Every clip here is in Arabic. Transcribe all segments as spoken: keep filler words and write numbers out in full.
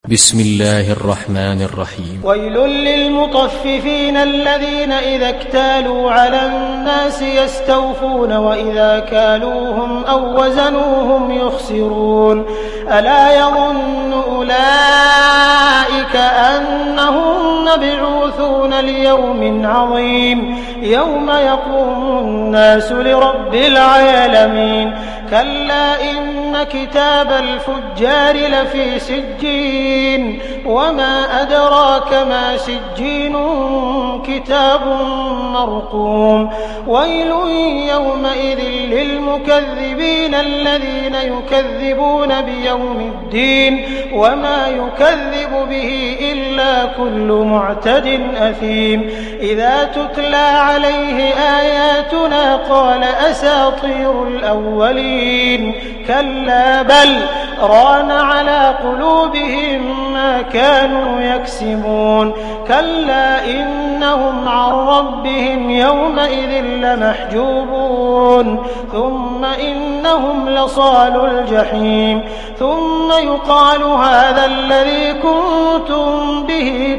بسم الله الرحمن الرحيم. ويل للمطففين الذين إذا اكتالوا على الناس يستوفون وإذا كالوهم أو وزنوهم يخسرون. ألا يظن أولئك أنهم مبعوثون ليوم عظيم يوم يقوم الناس لرب العالمين. كلا إن كتاب الفجار لفي سجين وما أدراك ما سجين كتاب مرقوم. ويل يومئذ للمكذبين الذين يكذبون بيوم الدين وما يكذب به إلا كل معتد أثيم. إذا تتلى عليه آياتنا قال أساطير الأولين. كلا بل ران على قلوبهم ما كانوا يكسبون. كلا إنهم عن ربهم يومئذ لمحجوبون. ثم إنهم لصالو الجحيم. ثم يقال هذا الذي كنتم به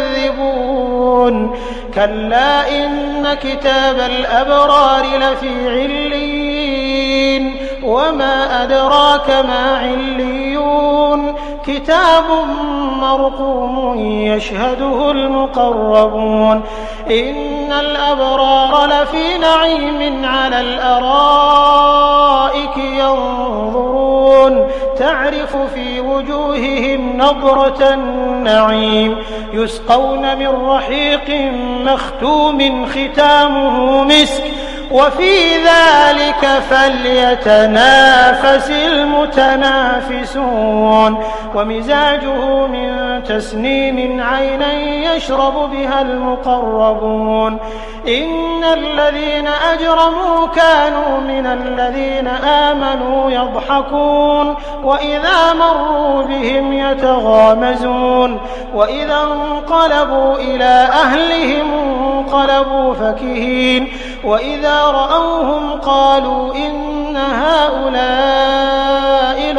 تكذبون. كلا إن كتاب الأبرار لفي عليين وما أدراك ما عليون. كتاب مرقوم يشهده المقربون. إن الأبرار لفي نعيم على الأرائك ينظرون تعرف في وجوههم نضرة النعيم. يسقون من رحيق مختوم ختامه مسك وفي ذلك فليتنافس المتنافسون. ومزاجه من تسنيم عينا يشرب بها المقربون. إن الذين أجرموا كانوا من الذين آمنوا يضحكون وإذا مروا بهم يتغامزون. وإذا انقلبوا إلى أهلهم انقلبوا فكهين. وإذا رأوهم قالوا إن هؤلاء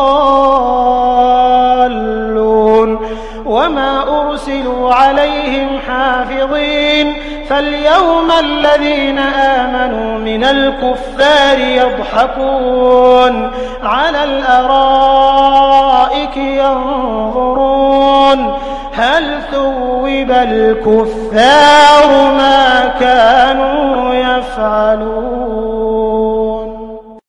لضالون. وما أرسلوا عليهم حافظين. فاليوم الذين آمنوا من الكفار يضحكون على الأرائك ينظرون هل ثوب الكفار